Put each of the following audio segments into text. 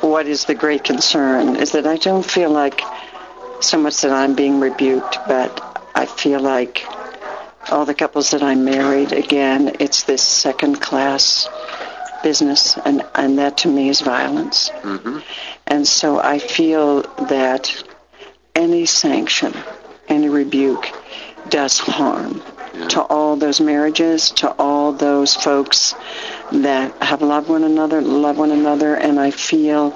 what is the great concern is that I don't feel like so much that I'm being rebuked, but I feel like all the couples that I married, again, it's this second-class business, and that to me is violence. Mm-hmm. And so I feel that any sanction, any rebuke does harm to all those marriages, to all those folks that have loved one another, and I feel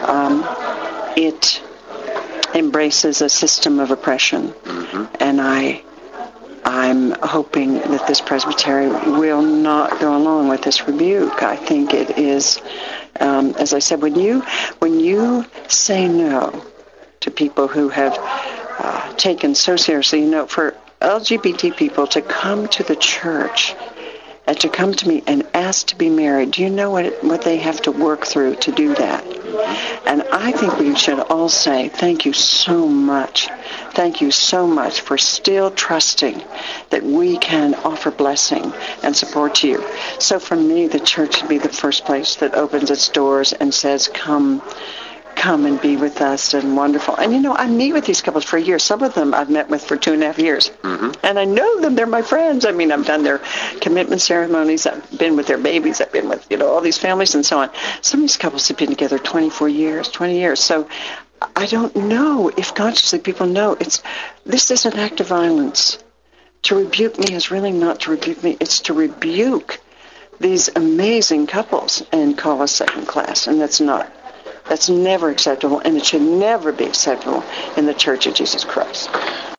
it embraces a system of oppression. Mm-hmm. And I'm hoping that this presbytery will not go along with this rebuke. I think it is, as I said, when you say no to people who have taken so seriously, for LGBT people to come to the church and to come to me and ask to be married, do you know what they have to work through to do that? And I think we should all say, thank you so much. Thank you so much for still trusting that we can offer blessing and support to you. So for me, the church should be the first place that opens its doors and says, come and be with us, and wonderful. And I meet with these couples for years. Some of them I've met with for 2.5 years. Mm-hmm. And I know them. They're my friends. I mean, I've done their commitment ceremonies. I've been with their babies. I've been with, all these families and so on. Some of these couples have been together 24 years, 20 years. So I don't know if consciously people know this is an act of violence. To rebuke me is really not to rebuke me. It's to rebuke these amazing couples and call us second class. And that's never acceptable, and it should never be acceptable in the Church of Jesus Christ.